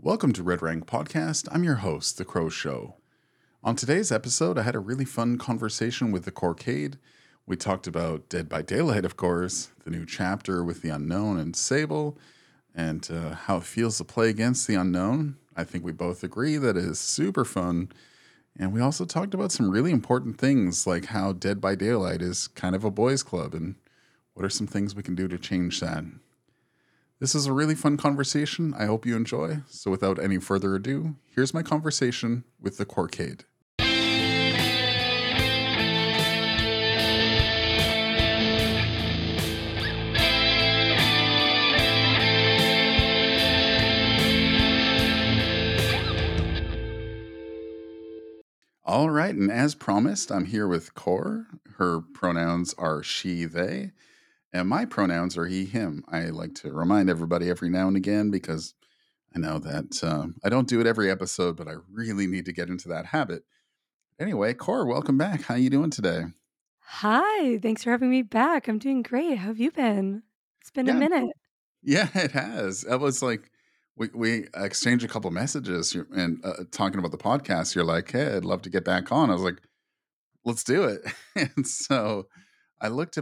Welcome to Red Rank Podcast. I'm your host, The Crow Show. On today's episode, I had a really fun conversation with the Corcade. We talked about Dead by Daylight, of course, the new chapter with the Unknown and Sable, and how it feels to play against the Unknown. I think we both agree that it is super fun. And we also talked about some really important things, like how Dead by Daylight is kind of a boys' club, and what are some things we can do to change that. This is a really fun conversation. I hope you enjoy. So without any further ado, here's my conversation with the Corcade. All right, and as promised, I'm here with Cor. Her pronouns are she, they, and my pronouns are he, him. I like to remind everybody every now and again because I know that I don't do it every episode, but I really need to get into that habit. Anyway, Cor, welcome back. How you doing today? Hi, thanks for having me back. I'm doing great. How have you been? It's been a Yeah, minute. yeah, it has. It was like we exchanged a couple messages and talking about the podcast. You're like, "Hey, I'd love to get back on." I was like, "Let's do it." And so I looked at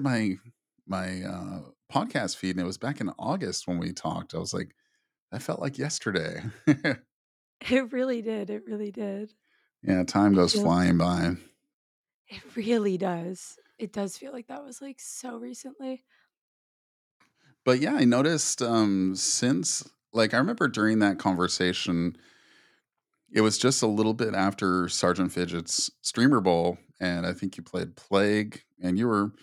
my podcast feed, and it was back in August when we talked. I was like, "That felt like yesterday." It really did. It really did. Yeah, time It goes feels flying by. it really does. It does feel like that was like so recently. But yeah, I noticed since like I remember during that conversation, it was just a little bit after Sergeant Fidget's Streamer Bowl, and I think you played Plague, and you were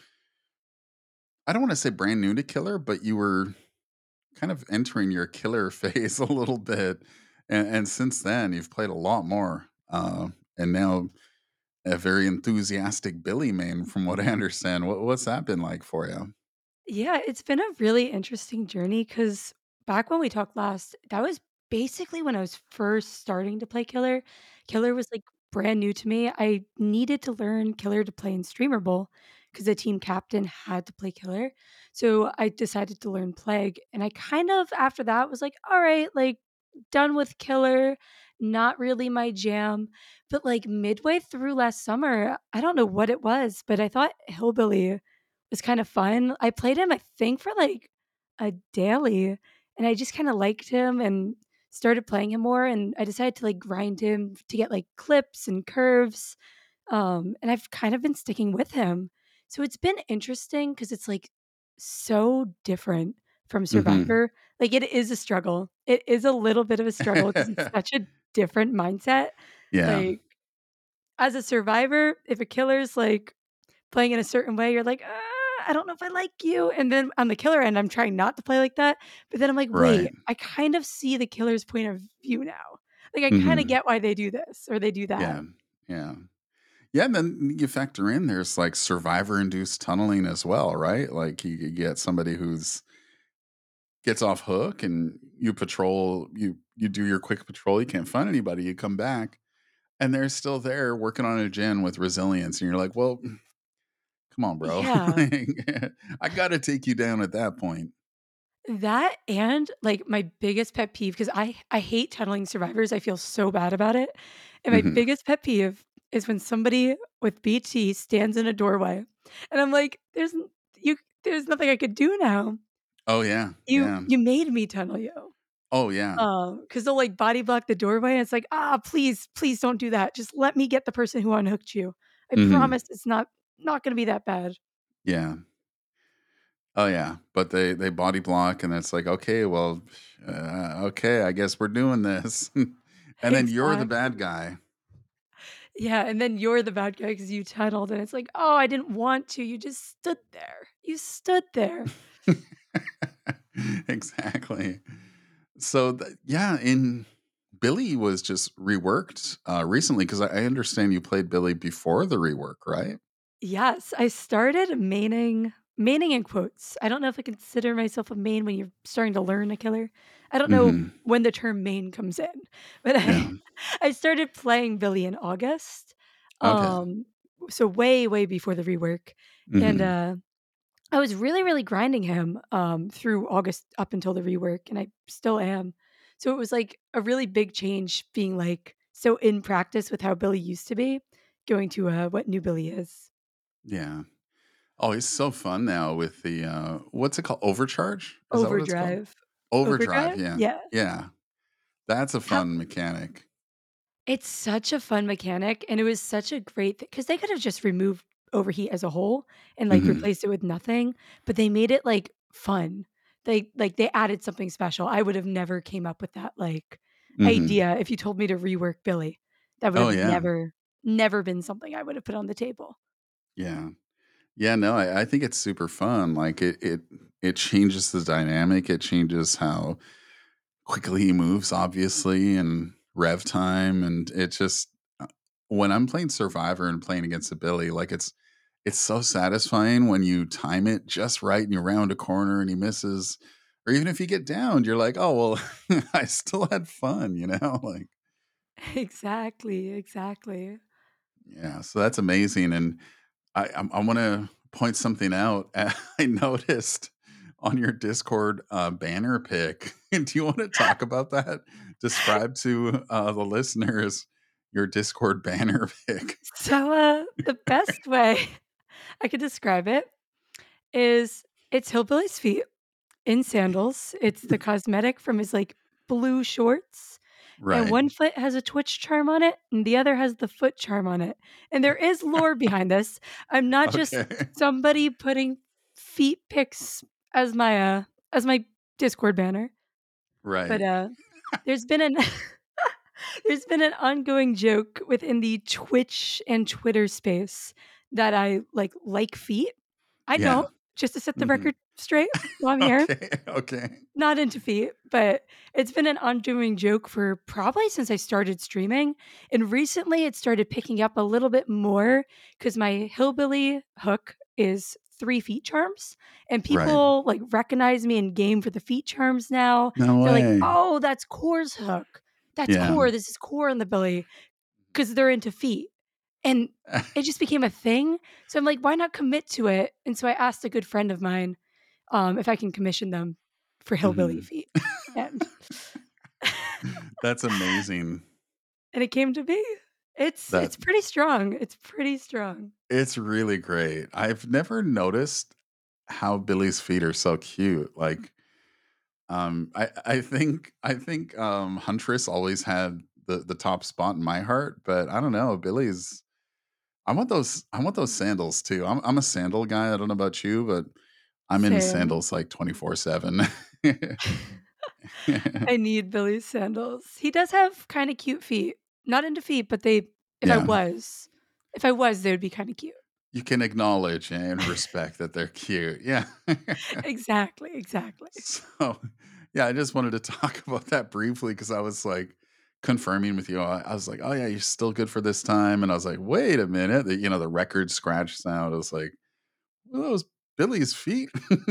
I don't want to say brand new to Killer, but you were kind of entering your Killer phase a little bit, and since then you've played a lot more, and now a very enthusiastic Billy main, from what I understand. What's that been like for you? Yeah, it's been a really interesting journey because back when we talked last, that was basically when I was first starting to play Killer. Killer was like brand new to me. I needed to learn Killer to play in Streamer Bowl because the team captain had to play Killer. So I decided to learn Plague. And I kind of, after that, was like, all right, like done with Killer, not really my jam. But like midway through last summer, I don't know what it was, but I thought Hillbilly was kind of fun. I played him, I think, for, like, a daily, and I just kinda liked him and started playing him more, and I decided to, like, grind him to get, like, clips and curves, and I've kind of been sticking with him. So it's been interesting because it's, like, so different from Hmm. Survivor. Like, it is a struggle. It is a little bit of a struggle because it's such a different mindset. Yeah. Like, as a Survivor, if a killer's, like, playing in a certain way, you're like, I don't know if I like you." And then on the killer end, I'm trying not to play like that, but then I'm like, Right. "Wait, I kind of see the killer's point of view now. Like, I kinda Hmm. get why they do this or they do that." Yeah. Yeah. Yeah, and then you factor in there's like survivor induced tunneling as well, right? Like you could get somebody who's gets off hook and you patrol, you do your quick patrol, you can't find anybody, you come back and they're still there working on a gen with resilience and you're like, "Well, come on, bro." Yeah. Like, I got to take you down at that point. That and, like, my biggest pet peeve because I hate tunneling survivors, I feel so bad about it, and my Mhm. biggest pet peeve is when somebody with BT stands in a doorway, and I'm like, you there's nothing I could do now. Oh yeah. You Yeah. you made me tunnel you." Oh yeah. Because 'cause they'll, like, body block the doorway, and it's like, "Ah, please, please don't do that. Just let me get the person who unhooked you. I Mhm. promise it's not gonna be that bad." Yeah. Oh yeah, but they body block, and it's like, okay, well, okay, I guess we're doing this, and then you're the bad Exactly. guy. Yeah, and then you're the bad guy because you tunneled, and it's like, "Oh, I didn't want to. You just stood there. You stood there." Exactly. So yeah, in Billy was just reworked recently because I understand you played Billy before the rework, right? Yes, I started maining in quotes. I don't know if I consider myself a main when you're starting to learn a killer. I don't know Hmm. when the term main comes in, but Yeah. I started playing Billy in August, Okay. um, so way, way before the rework, and, Hmm. I was really, really grinding him, through August up until the rework, and I still am. So it was like a really big change being like so in practice with how Billy used to be, going to what new Billy is. Yeah. Oh, he's so fun now with the, what's it called? Overcharge? Is that what it's called? Overdrive. Overdrive, Overdrive? yeah. Yeah. Yeah. That's a How fun mechanic. It's such a fun mechanic, and it was such a great because they could have just removed overheat as a whole and, like, Mhm. replaced it with nothing, but they made it, like, fun. They added something special. I would have never came up with that, like, Mhm. idea if you told me to rework Billy. That would Oh, have yeah. never been something I would have put on the table. Yeah. Yeah, no, I think it's super fun. Like, it changes the dynamic, it changes how quickly he moves, obviously, and rev time, and it just when I'm playing Survivor and playing against a Billy, like, it's so satisfying when you time it just right and you round a corner and he misses, or even if you get downed, you're like, "Oh, well, I still had fun," you know? Like, Exactly, exactly. yeah, so that's amazing, and I wanna point something out. I noticed on your Discord, banner pic. Do you wanna talk about that? Describe to, the listeners your Discord banner pic. So, the best way I could describe it is it's Hillbilly's feet in sandals. It's the cosmetic from his, like, blue shorts, and Right. one foot has a Twitch charm on it, and the other has the foot charm on it, and there is lore behind this. I'm not just Okay. somebody putting feet pics as my Discord banner, but, Right. there's been an there's been an ongoing joke within the Twitch and Twitter space that I, like feet. I Yeah. don't, just to set the Mhm. record straight while I'm here. Okay, okay. Not into feet, but it's been an ongoing joke for probably since I started streaming, and recently it started picking up a little bit more because my hillbilly hook is 3 feet charms, and Right. people, like, recognize me in game for the feet charms now. No They're like, way. "Oh, that's Core's hook. That's Yeah. Core, this is Core on the Billy," because 'cause they're into feet, and it just became a thing, so I'm like, "Why not commit to it?" And so I asked a good friend of mine if I can commission them for hillbilly Mhm. feet, and That's amazing. and it came to be. That It's pretty strong, it's pretty strong. It's really great. I've never noticed how Billy's feet are so cute. Like, I think Huntress always had the top spot in my heart, but I don't know, Billy's I want those sandals too. I'm a sandal guy. I don't know about you, but I'm in Same. sandals like 24/7. I need Billy's sandals. He does have kinda cute feet. Not into feet, but they Yeah. if I was, they would be kinda cute. You can acknowledge and respect that they're cute. Yeah. Exactly, exactly. So, yeah, I just wanted to talk about that briefly because I was like confirming with you. I was like, "Oh yeah, you're still good for this time," and I was like, "Wait a minute!" The record scratch sound. I was like, "Were those Billy's feet?"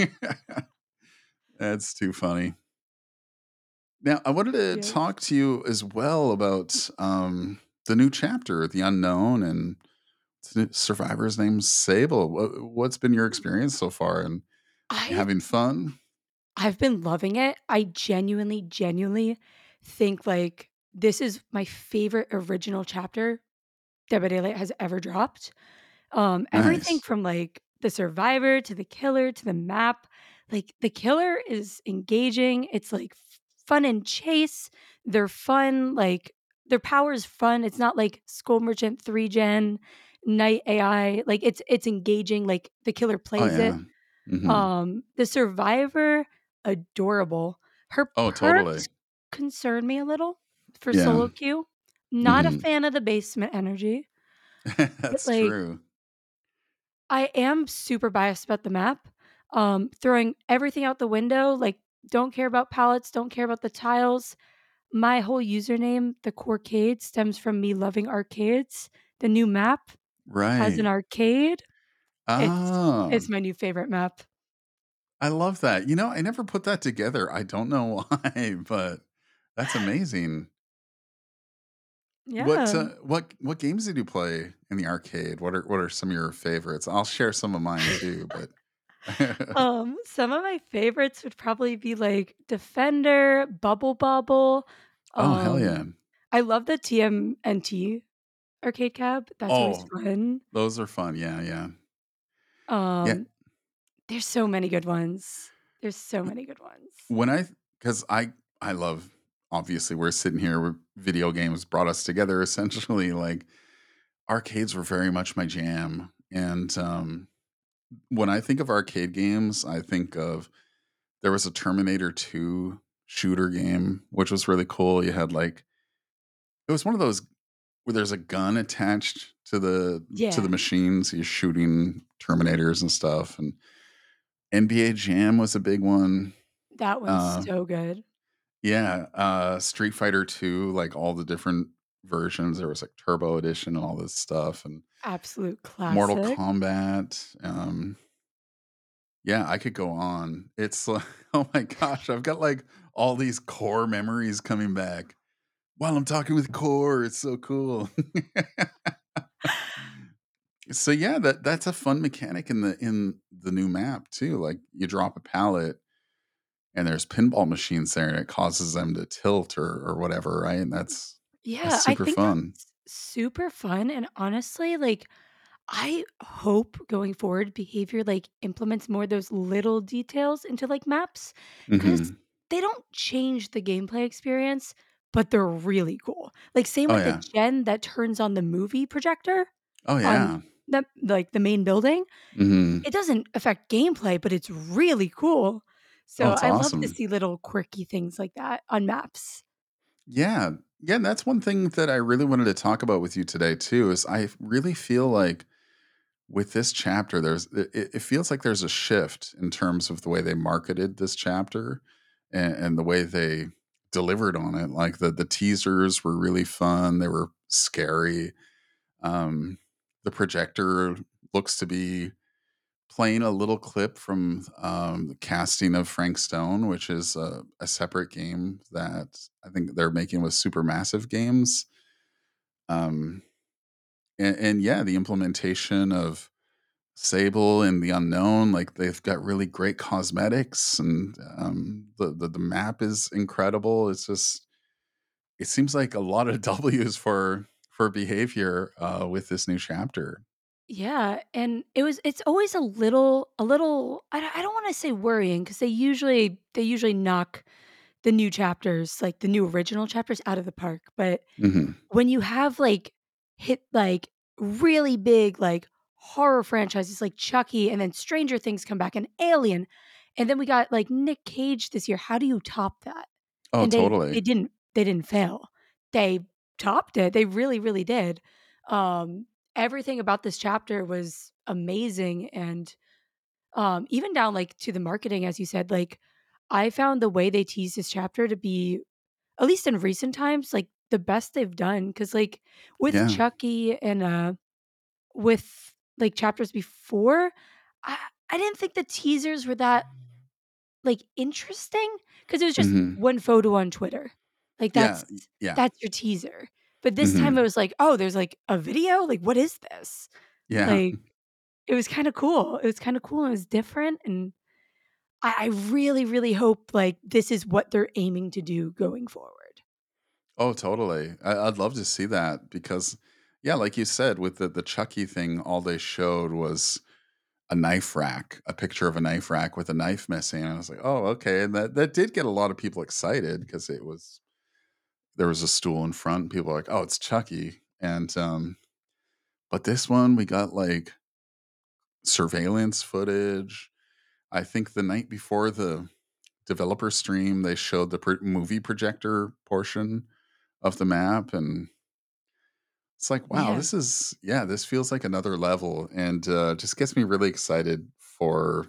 That's too funny. Now, I wanted to Yes. talk to you as well about the new chapter, the unknown, and survivor's name's Sable. What's been your experience so far, and you I having fun? I've been loving it. I genuinely think, like, this is my favorite original chapter Dead by Daylight has ever dropped. Everything Nice, from, like, the survivor to the killer to the map, like, the killer is engaging, it's, like, fun and chase, they're fun, like, their power is fun, it's not like Skull Merchant 3 gen, Night AI, like, it's engaging, like, the killer oh plays it. yeah, hmm, The survivor, adorable. Her oh totally, perks concern me a little for yeah, solo queue. Not a hmm. fan of the basement energy, but, That's like, true. I am super biased about the map. Throwing everything out the window, like, don't care about palettes, don't care about the tiles. My whole username, the Corcade, stems from me loving arcades. The new map has an Right. arcade. Ah, It's my new favorite map. I love that. I never put that together. I don't know why, but that's amazing. What Yeah. uh, what games did you play in the arcade? What are some of your favorites? I'll share some of mine too, but Some of my favorites would probably be, like, Defender, Bubble Bobble, Oh, hell yeah. um, I love the TMNT arcade cab, that's always Oh, fun. those are fun. Yeah, yeah. Yeah, Um, there's so many good ones. There's so many good ones. when I because I love obviously, we're sitting here, we're video games brought us together essentially, like, arcades were very much my jam, and, when I think of arcade games, I think of there was a Terminator 2 shooter game, which was really cool. You had, like it was one of those where there's a gun attached to the Yeah, machines, you're shooting Terminators and stuff, and NBA Jam was a big one. that one's Uh, so good. yeah, Street Fighter 2, like, all the different versions, there was, like, Turbo Edition and all this stuff, and Absolute Mortal classic. Kombat, yeah, I could go on. It's like, oh my gosh, I've got, like, all these core memories coming back while I'm talking with Core, it's so cool. So, yeah, that's a fun mechanic in the new map too, like, you drop a pallet and there's pinball machines there, and it causes them to tilt or whatever, right? And that's Yeah, I super think fun. that's super fun, and honestly, like, I hope going forward behavior, like, implements more of those little details into, like, maps, because Mhm. they don't change the gameplay experience, but they're really cool. Like, same Oh, with the yeah. gen that turns on the movie projector Oh, on yeah. the main building. Mhm. It doesn't affect gameplay, but it's really cool. Oh, So, it's I love to awesome. see little quirky things like that on maps. Yeah. Yeah, that's one thing that I really wanted to talk about with you today too, is I really feel like with this chapter, it feels like there's a shift in terms of the way they marketed this chapter and the way they delivered on it. Like the teasers were really fun. They were scary. Um, the projector looks to be playing a little clip from the casting of Frank Stone, which is a separate game that I think they're making with Supermassive Games. Um, and yeah, the implementation of Sable and the Unknown, like they've got really great cosmetics, and the map is incredible. It's just it seems like a lot of W's for behavior with this new chapter. Yeah, and it's always a little I don't wanna say worrying because they usually knock the new chapters, like the new original chapters out of the park, but Hmm. when you have, like, hit, like, really big, like, horror franchises like Chucky and then Stranger Things come back and Alien, and then we got, like, Nick Cage this year, how do you top that? Oh, And they totally. they didn't they didn't fail. They topped it, they really, really did. Everything about this chapter was amazing, and, even down, like, to the marketing, as you said, like, I found the way they teased this chapter to be, at least in recent times, like, the best they've done. Because like, with Yeah. Chucky and, with, like, chapters before, I I didn't think the teasers were that, like, interesting because it was just Hmm. one photo on Twitter. Like, Yeah. that's Yeah. that's your teaser. But this time it Hmm. was like, "Oh, there's, like, a video? Like, what is this?" Yeah. Like, it was kinda cool. It was kinda cool, and it was different, and I really, really hope, like, this is what they're aiming to do going forward. Oh, totally. I'd love to see that because, yeah, like you said, with the Chucky thing, all they showed was a knife rack, a picture of a knife rack with a knife missing. And I was like, oh, okay. And that did get a lot of people excited because there was a stool in front. People were like, oh, it's Chucky. And but this one we got like surveillance footage. I think the night before the developer stream, they showed the movie projector portion of the map, and it's like, wow, Yeah. this feels like another level, and just gets me really excited for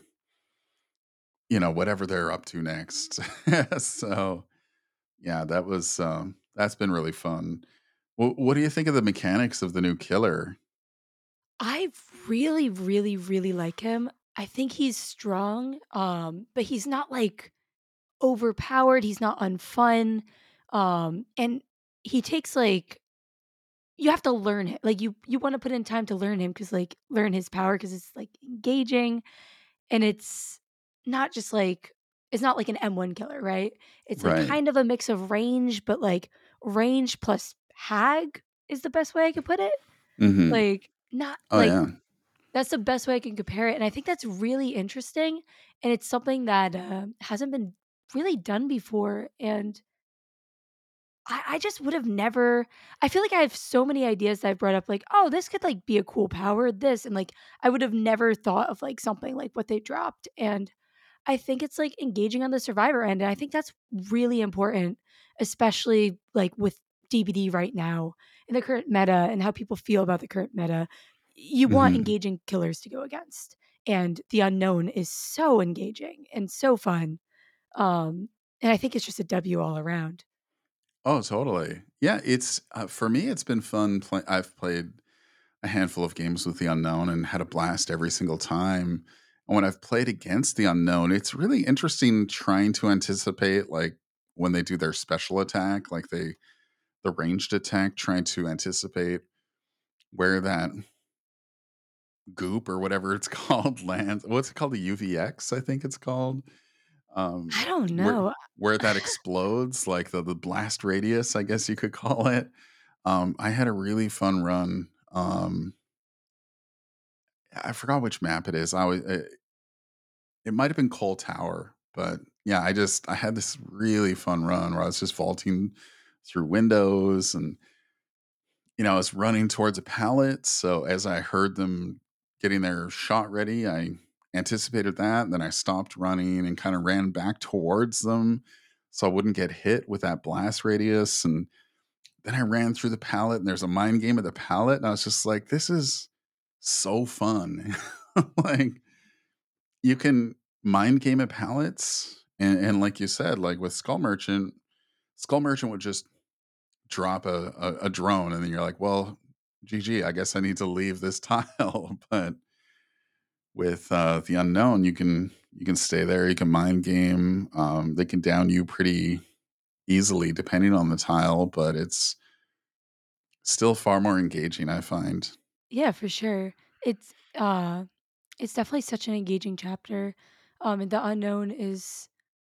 whatever they're up to next. So yeah, that's been really fun. What do you think of the mechanics of the new killer? I really, really, really like him. I think he's strong, but he's not, like, overpowered, he's not unfun, and he takes, like, you have to learn it. Like, you wanna put in time to learn him because, like, learn his power because it's, like, engaging, and not just like it's not like an M1 killer, right? It's like Right. kind of a mix of range, but like range plus hag is the best way I could put it. Mhm. Like, not Oh, like yeah. that's the best way I can compare it, and I think that's really interesting, and it's something that, hasn't been really done before, and I just would have never I feel like I have so many ideas that I've brought up, like, "Oh, this could, like, be a cool power, this," and, like, I would have never thought of, like, something like what they dropped, and I think it's, like, engaging on the survivor end, and I think that's really important, especially, like, with DBD right now in the current meta and how people feel about the current meta. You want Mhm. engaging killers to go against, and the unknown is so engaging and so fun, um, and I think it's just a W all around. Oh, totally. Yeah, for me, it's been fun I've played a handful of games with the unknown and had a blast every single time. And when I've played against the unknown, it's really interesting trying to anticipate, like, when they do their special attack, like the ranged attack, trying to anticipate where that goop or whatever it's called lands. What's it called? The UVX, I think it's called. Um, I don't where know. where that explodes, like the blast radius, I guess you could call it. I had a really fun run. I forgot which map it is. It might have been Cole Tower, but yeah, I had this really fun run where I was just vaulting through windows and I was running towards a pallet. So as I heard them getting their shot ready, I anticipated that. And then I stopped running and kind of ran back towards them so I wouldn't get hit with that blast radius. And then I ran through the pallet and there's a mind game at the pallet. And I was just like, this is so fun. Like, you can mind game at pallets. And like you said, like with Skull Merchant would just drop a drone, and then you're like, well, GG, I guess I need to leave this tile. But with the unknown, you can stay there, you can mind game. They can down you pretty easily depending on the tile, but it's still far more engaging, I find. Yeah, for sure. It's, it's definitely such an engaging chapter, and the unknown is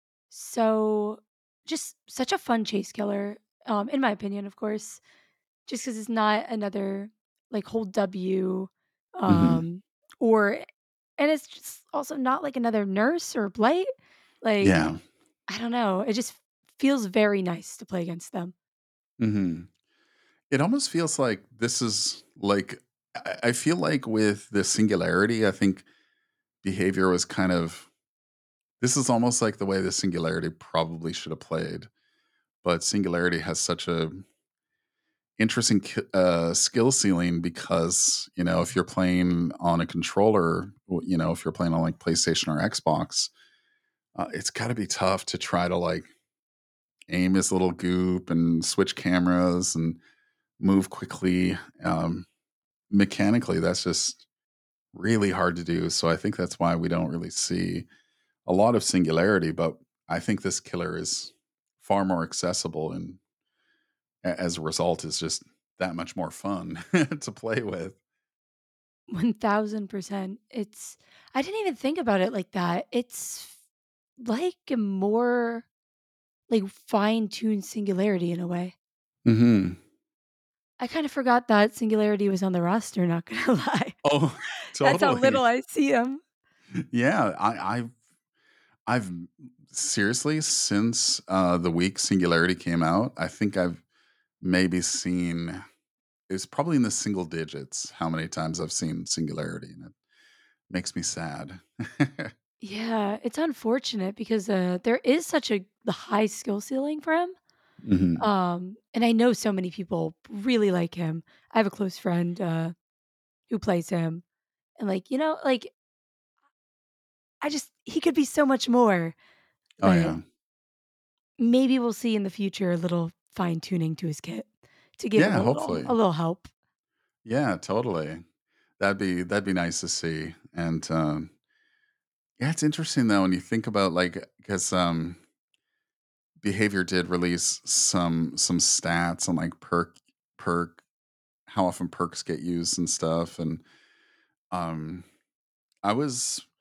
so just such a fun chase killer, in my opinion, of course, just because it's not another, like, whole W, Hmm. um, or and it's just also not like another nurse or blight. Like, Yeah. I don't know, it just feels very nice to play against them. Hmm. It almost feels like this is like I feel like with the singularity, I think behavior was kind of this is almost like the way the singularity probably should have played. But singularity has such a interesting skill ceiling because if you're playing on a controller, if you're playing on like PlayStation or Xbox, it's got to be tough to try to like aim his little goop and switch cameras and move quickly. Mechanically, that's just really hard to do. So I think that's why we don't really see a lot of singularity. But I think this killer is far more accessible, and as a result, is just that much more fun to play with. 1000%. I didn't even think about it like that. It's like a more, like, fine-tuned Singularity in a way. Hmm. I kinda forgot that Singularity was on the roster, not gonna lie. Oh, That's how totally. little I see him. Yeah, I've seriously since the week Singularity came out, I think I've maybe seen it's probably in the single digits how many times I've seen Singularity, and it makes me sad. Yeah, it's unfortunate because, there is such a the high skill ceiling for him, Hmm. and I know so many people really like him. I have a close friend, who plays him, and, like, like, I just he could be so much more, Oh but yeah, maybe we'll see in the future a little fine tuning to his kit to give it yeah. a little Hopefully, a little help. yeah, totally. That'd be nice to see. And yeah, it's interesting though when you think about like because Behavior did release some stats on like perk how often perks get used and stuff, and um I was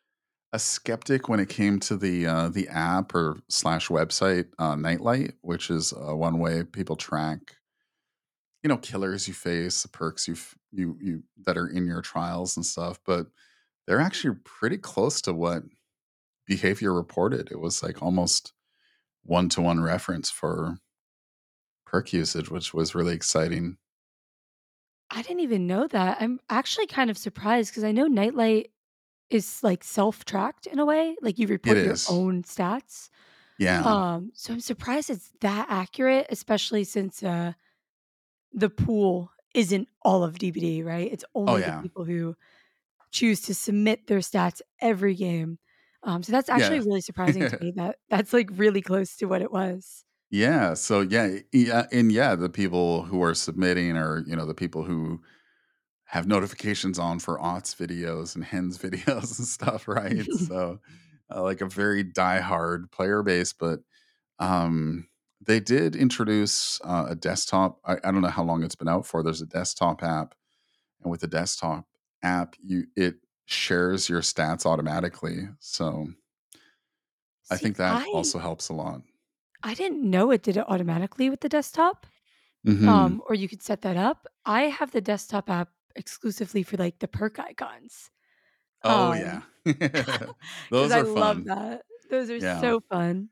a skeptic when it came to the app or slash website Nightlight, which is one way people track killers you face, the perks you that are in your trials and stuff. But they're actually pretty close to what behavior reported. It was like almost one-to-one reference for perk usage, which was really exciting. I didn't even know that. I'm actually kind of surprised because I know Nightlight is, like, self-tracked in a way, like, you It report your is. own stats. Yeah. So I'm surprised it's that accurate, especially since, the pool isn't all of DBD, right? It's Oh only the yeah. people who choose to submit their stats every game. So that's actually Yeah. really surprising to me that that's, like, really close to what it was. Yeah. So yeah, and yeah, the people who are submitting are, the people who have notifications on for aughts videos and hens videos and stuff, right? So like a very diehard player base, but um they did introduce a desktop. I don't know how long it's been out for. There's a desktop app, and with the desktop app, it shares your stats automatically. So I See, think that also helps a lot. I didn't know it did it automatically with the desktop, Hmm. or you could set that up. I have the desktop app exclusively for, like, the perk icons, Oh yeah. um, because Those I are love fun. that. Those are Yeah. so fun.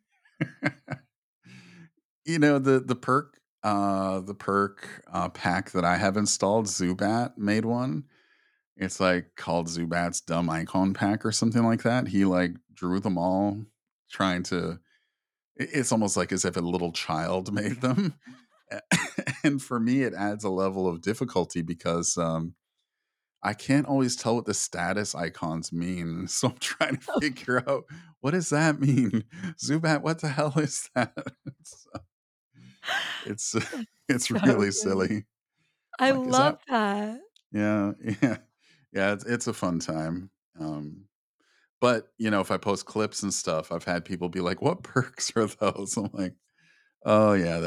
The perk pack that I have installed, Zubat made one. It's like called Zubat's dumb icon pack or something like that. He like drew them all trying to it's almost like as if a little child made them. And for me it adds a level of difficulty because I can't always tell what the status icons mean. So I'm trying to figure out what does that mean? Zubat, what the hell is that? It's That's it's so really good. silly. I I'm like, is love that that. yeah, yeah. Yeah, it's a fun time. But if I post clips and stuff, I've had people be like, "What perks are those?" I'm like, "Oh yeah,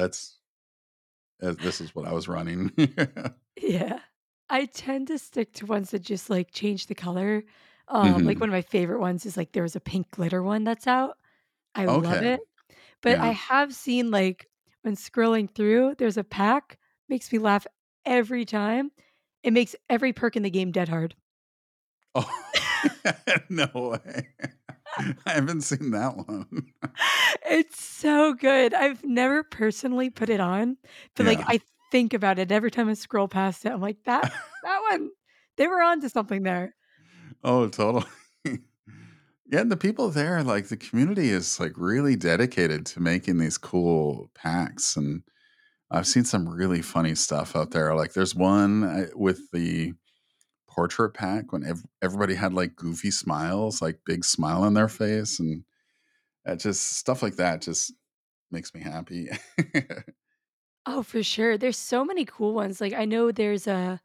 this is what I was running." Yeah. I tend to stick to ones that just, like, change the color. Like, Mhm. one of my favorite ones is, like, there was a pink glitter one that's out. I love Okay. it, but I Yeah. have seen, like, when scrolling through, there's a pack, makes me laugh every time. It makes every perk in the game dead hard. Oh, no way. I haven't seen that one. It's so good. I've never personally put it on, but, like, Yeah. I think about it every time I scroll past it. I'm like, "That one, they were onto something there." Oh, totally. Yeah, and the people there, like the community is like really dedicated to making these cool packs. And I've seen some really funny stuff out there. Like there's one with the portrait pack when everybody had like goofy smiles, like big smile on their face. And just stuff like that just makes me happy. Oh, for sure. There's so many cool ones. Like, I know there's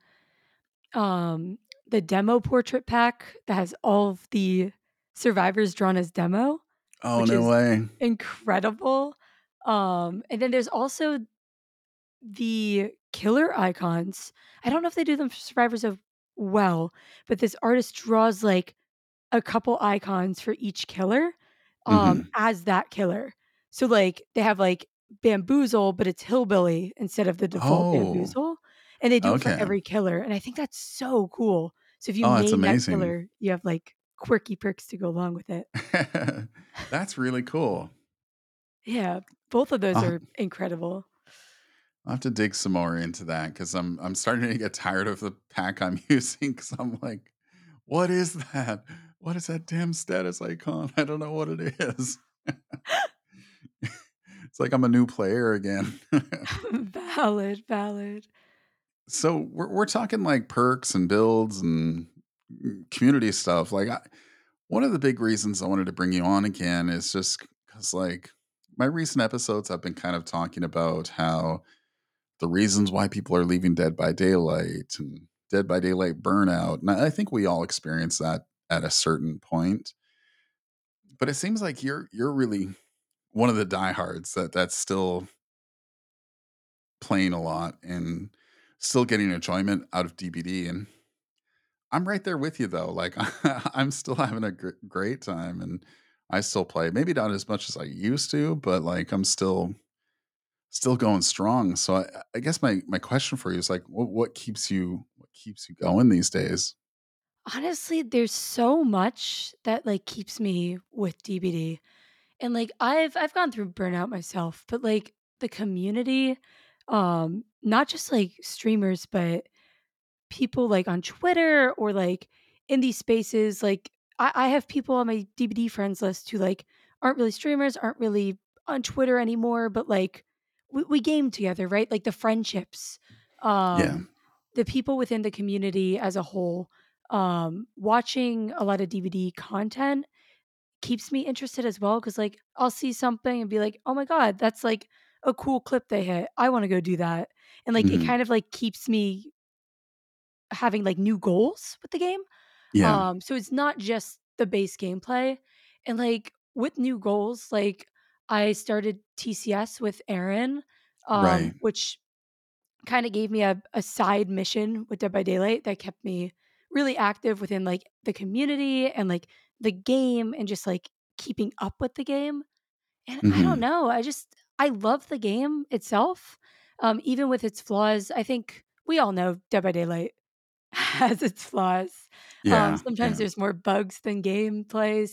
um, the demo portrait pack that has all of the survivors drawn as demo, Oh, which no is way. incredible. And then there's also the killer icons. I don't know if they do them for survivors of well, but this artist draws, like, a couple icons for each killer, Hmm. as that killer. So, like, they have, like, Bamboozle, but it's Hillbilly instead of the default Oh, Bamboozle, and they do it for okay. every killer, and I think that's so cool. So if you Oh, that's main that amazing. killer, you have, like, quirky perks to go along with it. That's really cool. Yeah, both of those Uh, are incredible. I'll have to dig some more into that because I'm starting to get tired of the pack I'm using because I'm like, what is that? What is that damn status icon? I don't know what it is. It's like I'm a new player again. Valid, valid. So we're talking like perks and builds and community stuff. Like one of the big reasons I wanted to bring you on again is just because like my recent episodes I've been kind of talking about how the reasons why people are leaving Dead by Daylight and Dead by Daylight burnout. And I think we all experience that at a certain point. But it seems like you're really one of the diehards that's still playing a lot and still getting enjoyment out of DBD. And I'm right there with you though. Like I'm still having a great time, and I still play. Maybe not as much as I used to, but like I'm still going strong. So I guess my question for you is like, what keeps you going these days? Honestly, there's so much that, like, keeps me with DBD, and, like, I've gone through burnout myself, but, like, the community, not just, like, streamers, but people, like, on Twitter or, like, in these spaces, like, I have people on my DBD friends list who, like, aren't really streamers, aren't really on Twitter anymore, but, like, we game together, right? Like, the friendships, Yeah. um, the people within the community as a whole, watching a lot of DVD content keeps me interested as well because, like, I'll see something and be like, "Oh my god, that's, like, a cool clip they hit. I wanna go do that." And, like, it Hmm. kind of, like, keeps me having, like, new goals with the game. Yeah. So it's not just the base gameplay. And, like, with new goals, like, I started TCS with Aaron, Right. which kinda gave me a side mission with Dead by Daylight that kept me really active within, like, the community and, like, the game and just, like, keeping up with the game. And I don't Hmm. know, I love the game itself, even with its flaws. I think we all know Dead by Daylight has its flaws. Yeah. Sometimes Yeah. there's more bugs than gameplay,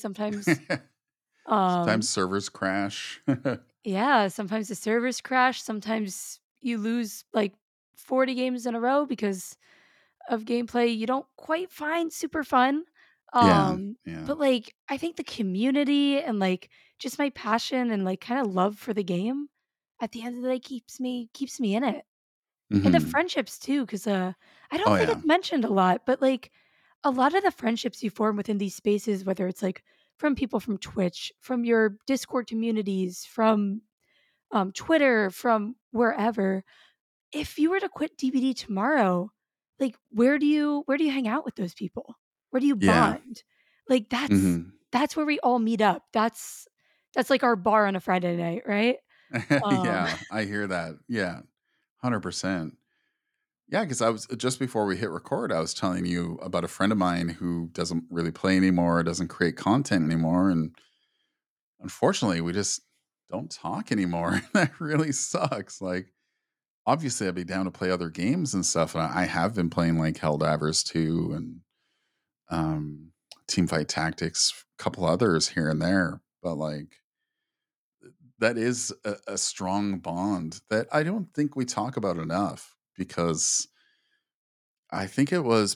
um Sometimes servers crash. yeah, sometimes the servers crash, sometimes you lose, like, 40 games in a row because of gameplay you don't quite find super fun. Yeah. Yeah. But, like, I think the community and, like, just my passion and, like, kinda love for the game at the end of the day keeps me in it. And the Hmm. friendships too, 'cause, I Oh don't think yeah. it's mentioned a lot, but, like, a lot of the friendships you form within these spaces, whether it's, like, from people from Twitch, from your Discord communities, from, Twitter, from wherever, if you were to quit DBD tomorrow, like, where do you hang out with those people? Where do you Yeah. bond? Like, Hmm. that's where we all meet up. That's like our bar on a Friday night, right? Um Yeah. I hear that. Yeah. 100%. Yeah, because I was just before we hit record, I was telling you about a friend of mine who doesn't really play anymore, doesn't create content anymore, and unfortunately, we just don't talk anymore. That really sucks. Like, obviously, I'd be down to play other games and stuff, and I have been playing like Helldivers 2 and um, Teamfight Tactics, a couple others here and there, but like that is a strong bond that I don't think we talk about enough because I think it was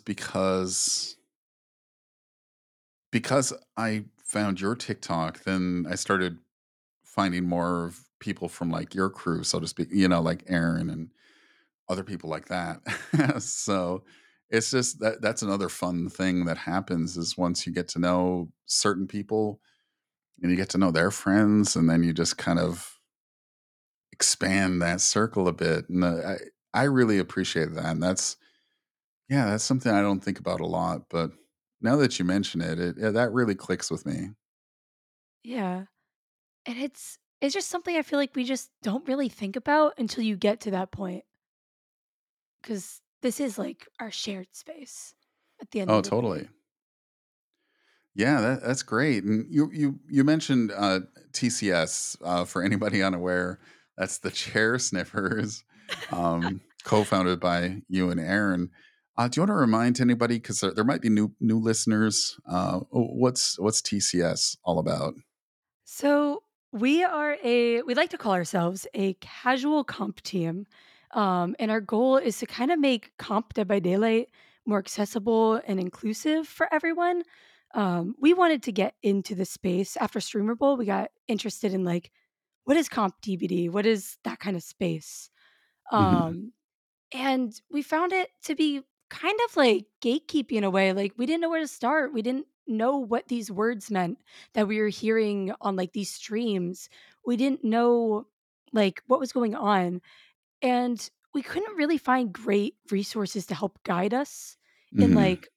because I found your TikTok, then I started finding more of people from like your crew, so to speak, like Aaron and other people like that. So it's just that's another fun thing that happens is once you get to know certain people and you get to know their friends, and then you just kind of expand that circle a bit. And I really appreciate that. And that's something I don't think about a lot, but now that you mention it, yeah, that really clicks with me. Yeah, and it's just something I feel like we just don't really think about until you get to that point, because this is, like, our shared space at the end Oh, of the day. totally. Yeah, that's great. And you mentioned TCS. For anybody unaware, that's the Chair Sniffers, co-founded by you and Aaron. Do you want to remind anybody, because there might be new listeners? What's TCS all about? So we like to call ourselves a casual comp team. And our goal is to kind of make Comp Dead by Daylight more accessible and inclusive for everyone. We wanted to get into the space after Streamer Bowl. We got interested in, like, what is comp DBD? What is that kind of space? Hmm. Um, and we found it to be kind of like gatekeeping in a way. Like, we didn't know where to start. We didn't know what these words meant that we were hearing on, like, these streams. We didn't know, like, what was going on. And we couldn't really find great resources to help guide us in, Hmm. like,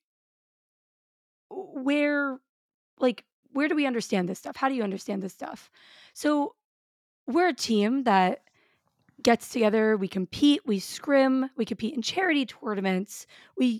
where like where do we understand this stuff? How do you understand this stuff? So we're a team that gets together, we compete, we scrim, we compete in charity tournaments, we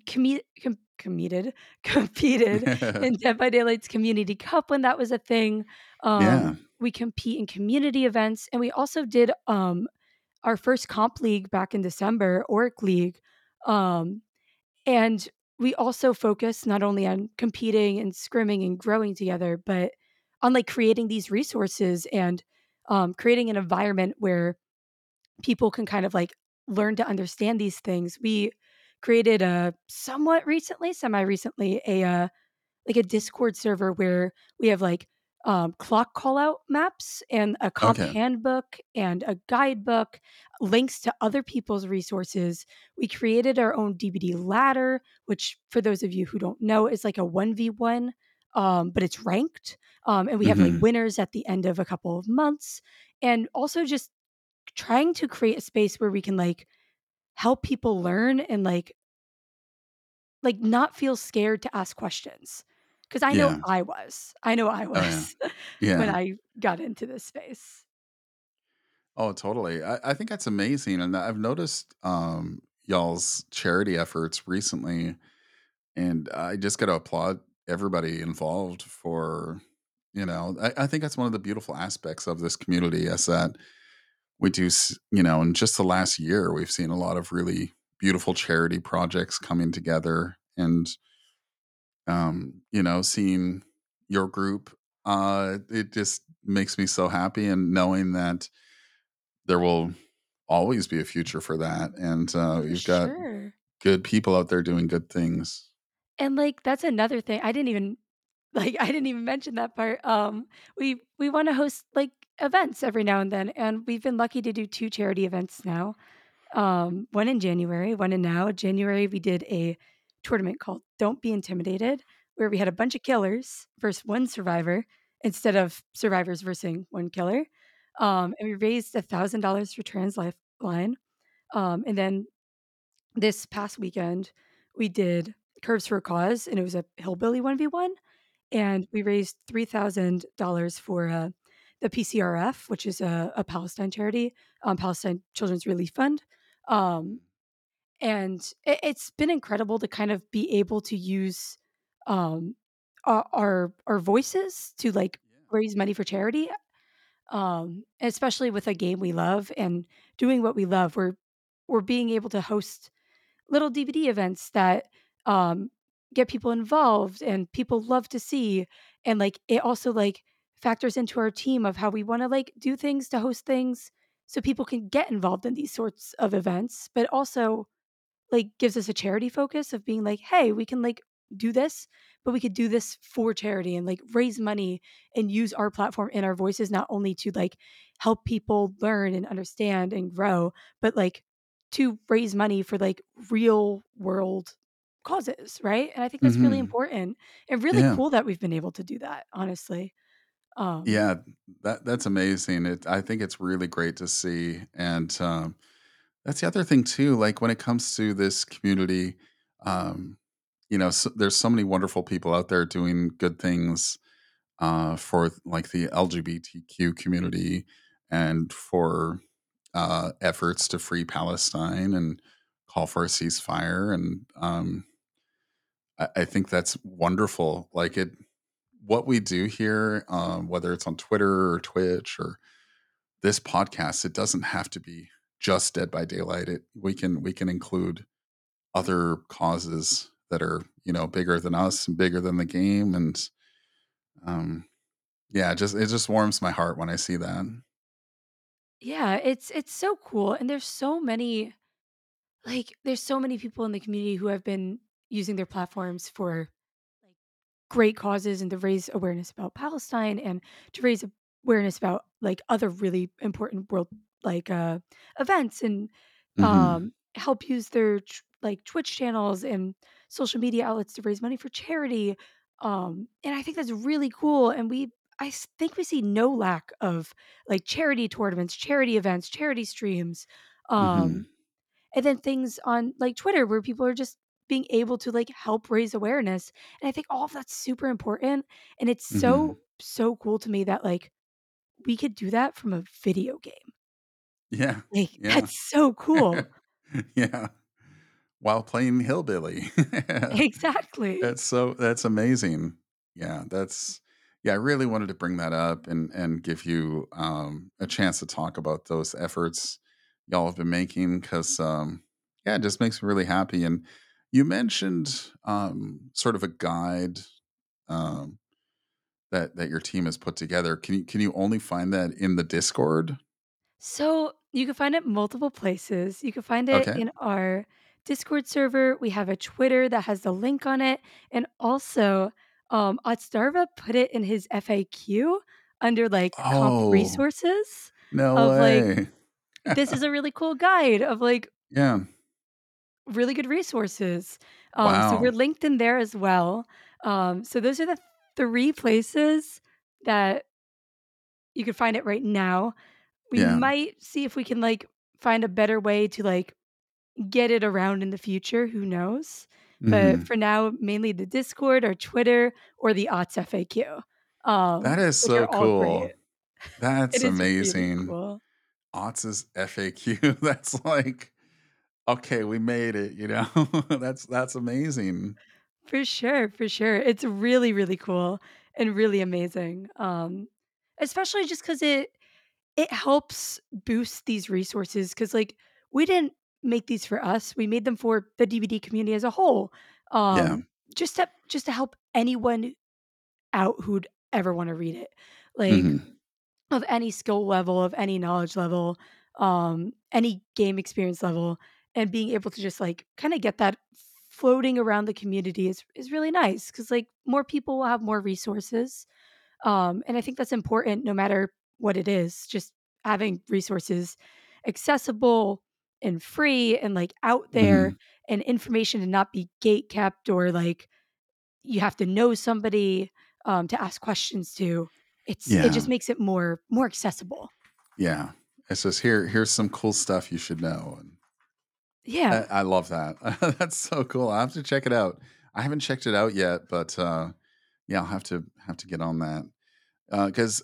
competed in Dead by Daylight's Community Cup when that was a thing. Yeah. We compete in community events, and we also did, our first comp league back in December, Orc League, um, and we also focus not only on competing and scrimming and growing together, but on, like, creating these resources and, creating an environment where people can kind of like learn to understand these things. We created a somewhat recently, semi recently, like a Discord server where we have like clock call out maps and a comp Okay. handbook and a guidebook, links to other people's resources. We created our own DBD ladder, which for those of you who don't know is like a 1v1, but it's ranked. And we have like Mhm. winners at the end of a couple of months. And also just trying to create a space where we can, like, help people learn and, like, not feel scared to ask questions. Because I know Yeah. I was. I know I Oh, yeah. was when Yeah. I got into this space. Oh, totally. I think that's amazing, and I've noticed, y'all's charity efforts recently, and I just gotta applaud everybody involved for, I think that's one of the beautiful aspects of this community is that we do, in just the last year, we've seen a lot of really beautiful charity projects coming together, and seeing your group, it just makes me so happy, and knowing that there will always be a future for that, and For you've got sure. good people out there doing good things. And, like, that's another thing. I didn't even I didn't even mention that part. We wanna host, like, events every now and then, and we've been lucky to do 2 charity events now. One in January, one in now. January, we did a tournament called Don't Be Intimidated, where we had a bunch of killers versus one survivor instead of survivors versus one killer. And we raised $1,000 for Trans Lifeline. And then this past weekend, we did Curves for a Cause, and it was a hillbilly 1v1, and we raised $3,000 for the PCRF, which is a Palestine charity, Palestine Children's Relief Fund. Um, and it's been incredible to kind of be able to use um, our voices to like raise money for charity, especially with a game we love and doing what we love. We're being able to host little DVD events that, get people involved and people love to see, and, like, it also, like, factors into our team of how we wanna, like, do things to host things so people can get involved in these sorts of events, but also like, gives us a charity focus of being like, "Hey, we can, like, do this, but we could do this for charity and, like, raise money and use our platform and our voices not only to, like, help people learn and understand and grow, but, like, to raise money for, like, real world causes," right? And I think that's really Mhm. important and really Yeah. cool that we've been able to do that, honestly. Um Yeah, that's amazing. I think it's really great to see, and, that's the other thing too, like, when it comes to this community, um, there's so many wonderful people out there doing good things, for, like, the LGBTQ community and for, efforts to free Palestine and call for a ceasefire, and, I think that's wonderful. Like, what we do here, whether it's on Twitter or Twitch or this podcast, it doesn't have to be just Dead by Daylight. We can include other causes that are bigger than us and bigger than the game, and um, yeah, it just warms my heart when I see that. yeah, it's so cool, and there's so many people in the community who have been using their platforms for like great causes and to raise awareness about Palestine and to raise awareness about like other really important world like events and Hmm. help use their like Twitch channels and social media outlets to raise money for charity. And I think that's really cool. And think we see no lack of like charity tournaments, charity events, charity streams. Hmm. Um, and then things on, like, Twitter where people are just being able to, like, help raise awareness, and I think all of that's super important, and it's Hmm. so, so cool to me that, like, we could do that from a video game. Yeah. Like, Yeah. that's so cool. Yeah. While playing hillbilly. Exactly. That's amazing. Yeah, yeah, I really wanted to bring that up and give you a chance to talk about those efforts y'all have been making because yeah, it just makes me really happy. And you mentioned sort of a guide um that your team has put together. Can you only find that in the Discord? So you can find it multiple places. You can find it Okay. in our Discord server. We have a Twitter that has the link on it. And also, Otstarva put it in his FAQ under like top Oh, resources no of like, way. this is a really cool guide of like Yeah. really good resources. So Wow. we're linked in there as well. So those are the three places that you can find it right now. We Yeah. might see if we can, like, find a better way to, like, get it around in the future, who knows? But Mhm. for now, mainly the Discord or Twitter or the OTS FAQ, That is which so are all great. cool. That's It is really amazing. cool. Otz's FAQ. That's like, okay, we made it, you know? That's amazing. For sure, for sure. It's really, really cool and really amazing, especially just because it helps boost these resources. Because like, we didn't make these for us, we made them for the DVD community as a whole, Yeah. just to help anyone out who'd ever wanna read it, like, Mhm. of any skill level, of any knowledge level, any game experience level, and being able to just, like, kinda get that floating around the community is really nice because like, more people will have more resources, and I think that's important no matter what it is, just having resources accessible and free and like out there Mhm. and information to not be gate kept or like you have to know somebody to ask questions to. It Yeah. just makes it more accessible. Yeah. It's just here's some cool stuff you should know. And Yeah. I love that. That's so cool. I have to check it out. I haven't checked it out yet, but yeah, I'll have to get on that. Because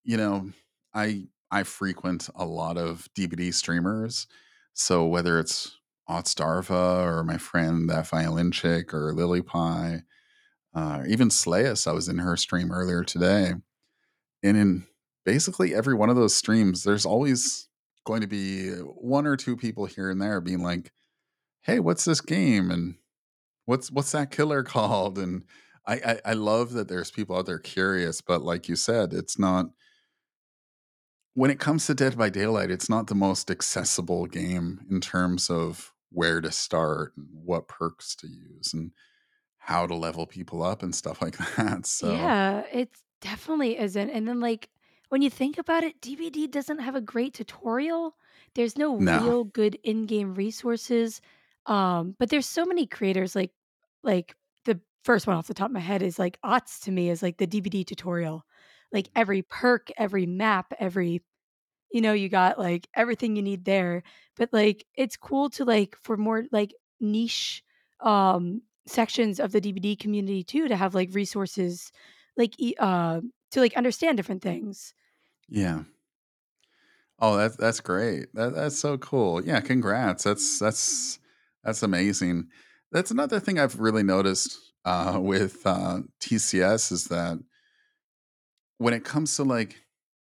I frequent a lot of DVD streamers. So whether it's Otstarva or my friend that violin chick or Lily Pie, even Slayus, I was in her stream earlier today, and in basically every one of those streams, there's always going to be one or two people here and there being like, "Hey, what's this game?" and what's that killer called? And I love that there's people out there curious, but like you said, it's not when it comes to Dead by Daylight, it's not the most accessible game in terms of where to start and what perks to use and how to level people up and stuff like that. So, Yeah, it definitely isn't, and then, like, when you think about it, DVD doesn't have a great tutorial. There's no no. real good in-game resources, but there's so many creators, like, the first one off the top of my head is, like, Otz to me is, like, the DVD tutorial. Like, every perk, every map, every you got, like, everything you need there, but, like, it's cool to, like, for more, like, niche, sections of the DVD community too to have, like, resources, like, to, like, understand different things. Yeah. Oh, that's great. That's so cool. Yeah, congrats. That's amazing. That's another thing I've really noticed with TCS is that when it comes to like,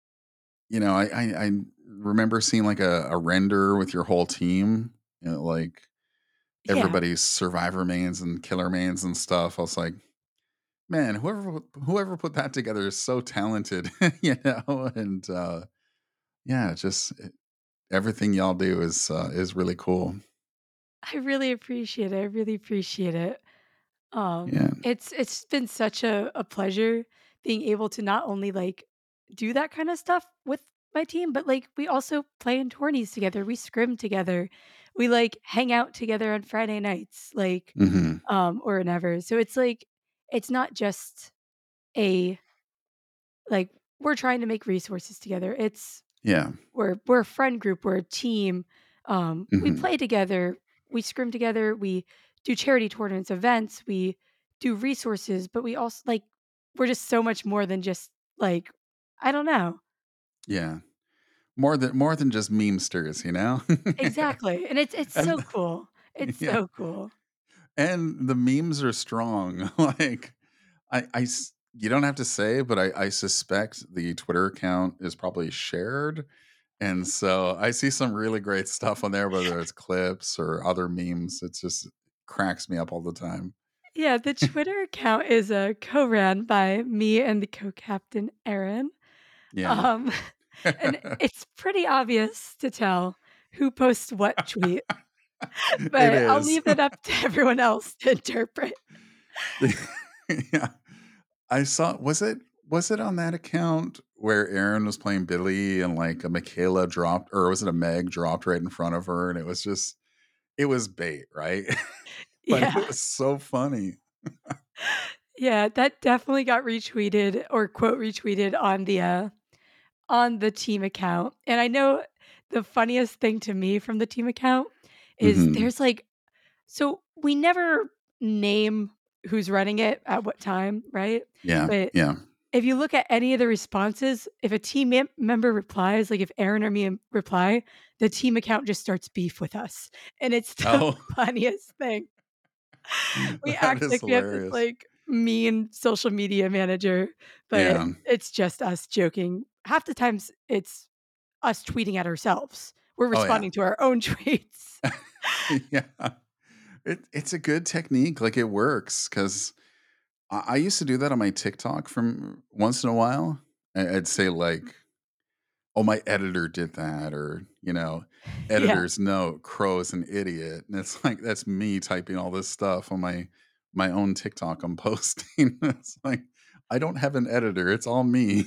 I remember seeing like a render with your whole team, like Yeah. everybody's survivor mains and killer mains and stuff. I was like, man, whoever put that together is so talented, and yeah, everything y'all do is really cool. I really appreciate it, I really appreciate it. Yeah. It's been such a pleasure being able to not only, like, do that kinda stuff with my team, but, like, we also play in tourneys together, we scrim together, we, like, hang out together on Friday nights, like, Hmm. or whenever. So it's like it's not just a like, we're trying to make resources together. It's Yeah. we're a friend group, we're a team. We Hmm. play together, we scrim together, we do charity tournaments, events, we do resources, but we also like we're just so much more than just like I don't know. Yeah. more than just memesters, you know? Exactly, and it's so And cool. It's yeah, so cool. and the memes are strong. Like, you don't have to say, but I suspect the Twitter account is probably shared, and so I see some really great stuff on there, whether it's clips or other memes. It just cracks me up all the time. Yeah, the Twitter account is, co-ran by me and the co-captain, Aaron, Yeah. um, and it's pretty obvious to tell who posts what tweet, It but I'll is. leave it up to everyone else to interpret. Yeah. I saw was it on that account where Aaron was playing Billy and, like, a Michaela dropped, or was it a Meg dropped right in front of her, and it was bait, right? But it Yeah. was so funny. Yeah, that definitely got retweeted or quote retweeted on the team account, and I know the funniest thing to me from the team account is Mhm. there's, like so we never name who's running it at what time, right? Yeah, But yeah. if you look at any of the responses, if a member replies, like if Aaron or me reply, the team account just starts beef with us, and it's the Oh, funniest thing. We that act is like we have this, hilarious. like, mean social media manager, but Yeah. it's just us joking. Half the times, it's us tweeting at ourselves. We're Oh, yeah. responding to our own tweets. Yeah. It's a good technique, like, it works 'cause I used to do that on my TikTok from once in a while. I'd say, like, "Oh, my editor did that," or, Yeah. "Editor's note, Crow's an idiot," and it's like, that's me typing all this stuff on my own TikTok I'm posting. It's like, I don't have an editor, it's all me.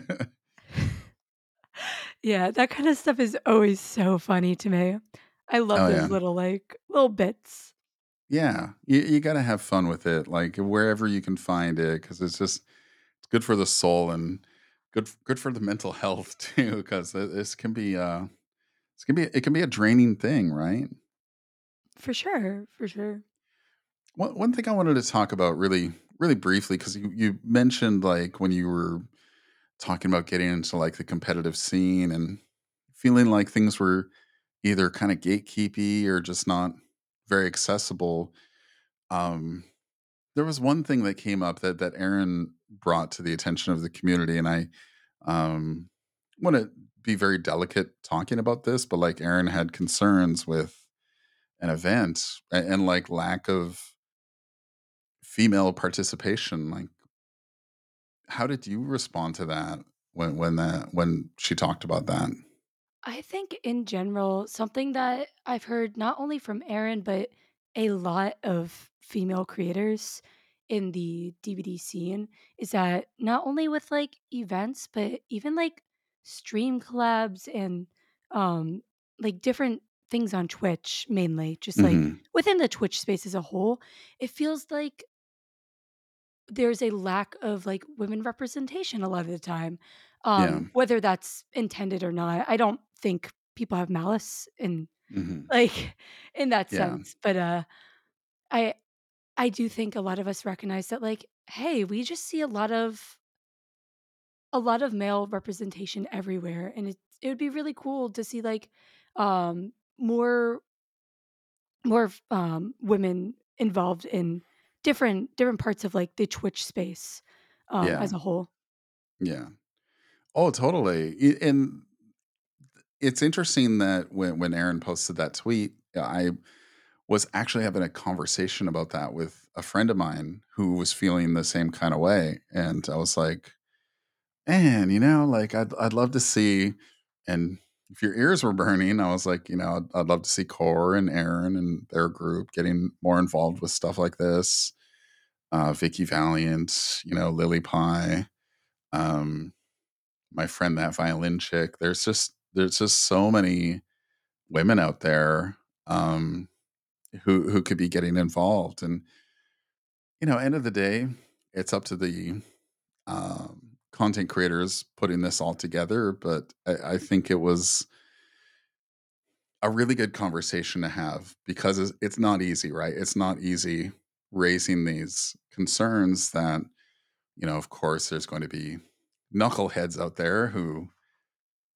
Yeah, that kinda stuff is always so funny to me. I love Oh, those yeah. little, like, little bits. Yeah. You gotta have fun with it, like, wherever you can find it, because it's good for the soul and good for the mental health too, 'cause this can be, it can be a draining thing, right? For sure, for sure. One thing I wanted to talk about really really briefly, because you mentioned, like, when you were talking about getting into, like, the competitive scene and feeling like things were either kind of gatekeepy or just not very accessible. Um, there was one thing that came up that Aaron brought to the attention of the community, and I um, want to be very delicate talking about this, but, like, Aaron had concerns with an event and, like, lack of female participation. Like, how did you respond to that when she talked about that? I think in general, something that I've heard not only from Aaron, but a lot of female creators in the DVD scene is that not only with like events, but even like stream collabs and um like different things on Twitch mainly, just like Hmm. within the Twitch space as a whole, it feels like there's a lack of, like, women representation a lot of the time, Yeah. whether that's intended or not. I don't think people have malice in, Hmm. like, in that Yeah. sense, but, I I do think a lot of us recognize that, like, hey, we just see a lot of male representation everywhere, and it would be really cool to see, like, more women involved in different parts of, like, the Twitch space, Yeah. as a whole. Yeah. Oh, totally. And it's interesting that when Aaron posted that tweet, I was actually having a conversation about that with a friend of mine who was feeling the same kind of way, and I was like, "Man, like, I'd love to see." And if your ears were burning, I was like, I'd love to see Core and Aaron and their group getting more involved with stuff like this. Vicky Valiant, Lily Pie, um, my friend that violin chick. There's just so many women out there, who could be getting involved, and end of the day, it's up to the content creators putting this all together. But I think it was a really good conversation to have, because it's not easy, right? It's not easy raising these concerns that, of course, there's going to be knuckleheads out there who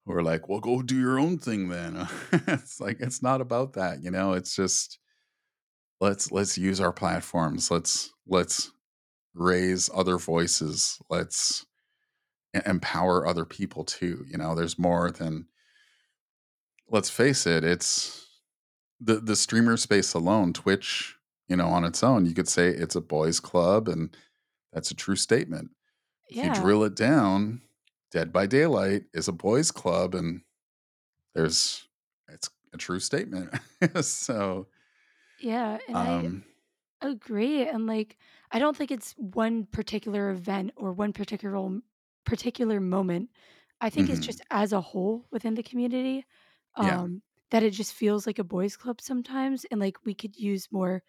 who are like, "Well, go do your own thing then." It's like it's not about that, you know? It's just let's use our platforms. Let's raise other voices. Let's empower other people too, you know? There's more than, let's face it, it's the streamer space alone, Twitch, you know, on its own, you could say it's a boys club, and that's a true statement. If you Yeah, drill it down, Dead by Daylight is a boys club, and there's it's a true statement. So, yeah, and I um, agree, and, like, I don't think it's one particular event or one particular moment. I think it's mhm, just as a whole within the community, yeah, that it just feels like a boys' club sometimes, and, like, we could use more,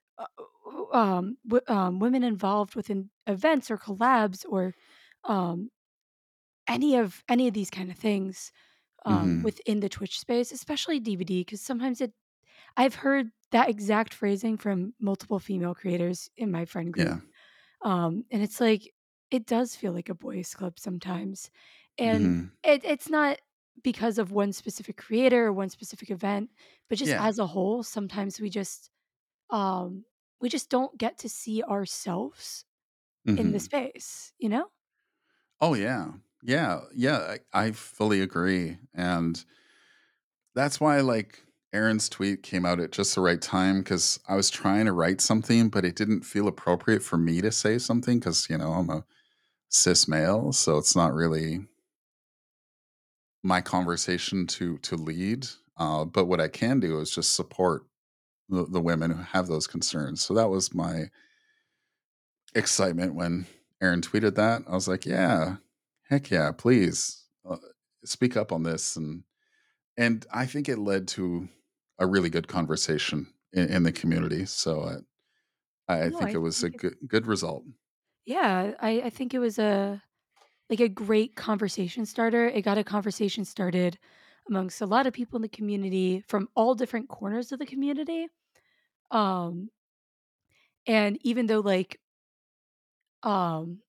women involved within events or collabs or, um, any of these kind of things, mhm, within the Twitch space, especially DVD, because sometimes I've heard that exact phrasing from multiple female creators in my friend group. yeah, And it's like, it does feel like a boys' club sometimes. And mhm, it's not because of one specific creator or one specific event, but just yeah, as a whole, sometimes um we just don't get to see ourselves in the mhm. space, you know? Oh, yeah. Yeah, yeah, I fully agree, and that's why, like, Aaron's tweet came out at just the right time, because I was trying to write something, but it didn't feel appropriate for me to say something, because you know, I'm a cis male, so it's not really my conversation to lead, but what I can do is just support the women who have those concerns. So that was my excitement when Aaron tweeted that. I was like, "Yeah, heck yeah, please, speak up on this," and I think it led to a really good conversation in the community. So I No, think I it was a think it good result. yeah, I think it was a great conversation starter. It got a conversation started amongst a lot of people in the community from all different corners of the community. Um, and even though um,